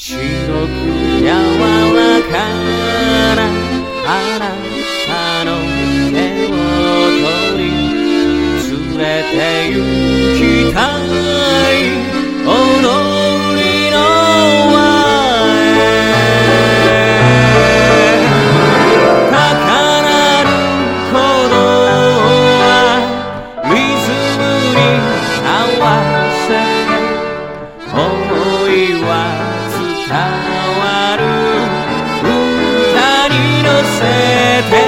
白く柔らかなあなたの手を取り連れて行きたい踊りの輪へ高鳴る鼓動はリズムに合わせて想いは伝わる歌に乗せて